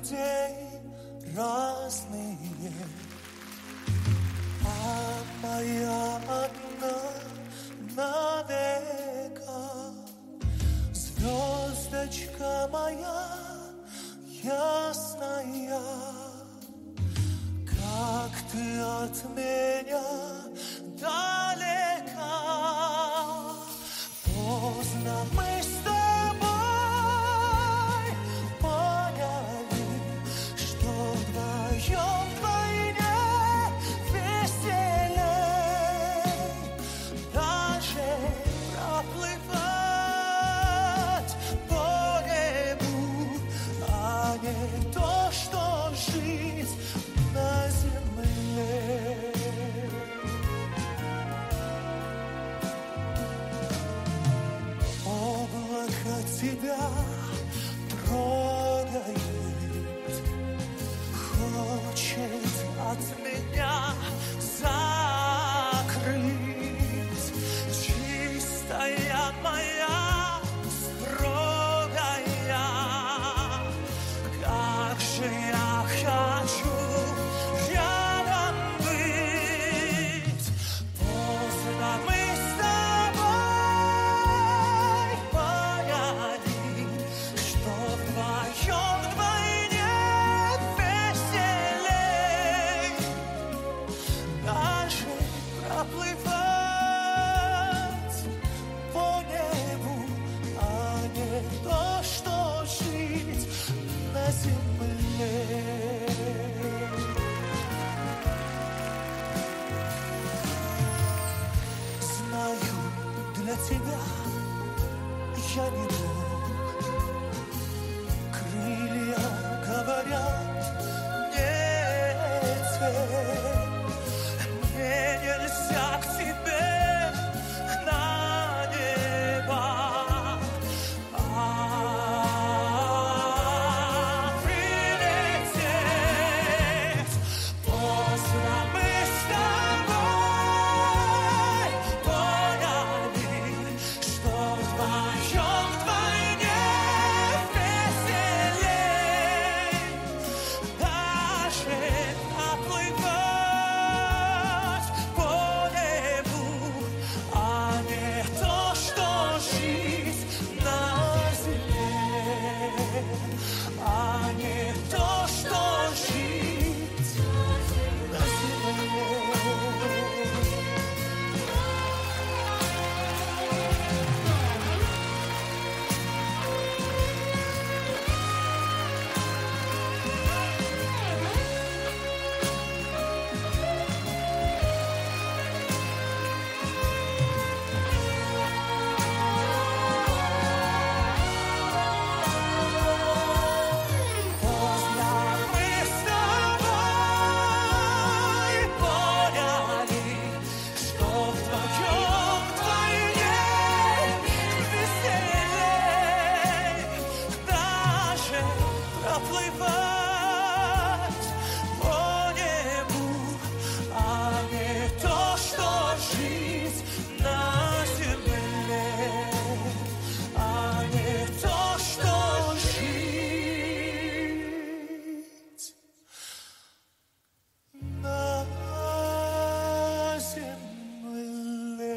людей разные, а моя одна навека. Звездочка моя ясная, как ты от меня далека. Поздно мы с тобой поняли, что вдвоем вдвойне веселей. Даже проплывать по небу, а не то, что жить на земле. Облако тебя трогает, хочет от меня закрыть. Чистая моя, строгая, как же я хочу рядом быть. Поздно мы с тобой поняли, что вдвоем вдвойне веселей. Даже проплывать по небу, а не то, что жить на земле. Знаю, для тебя я не Бог. Крылья говорят нет, мне нельзя к тебе на небо. Прилететь. Поздно мы с тобой поняли, что вдвоем вдвойне веселей. Даже проплывать по небу, а не то, что жить на земле, а не то, что жить на земле. Поздно мы с тобой поняли, что вдвоем вдвойне веселей. Даже проплывать по небу, а не то, что жить на земле, а не то, что жить на земле.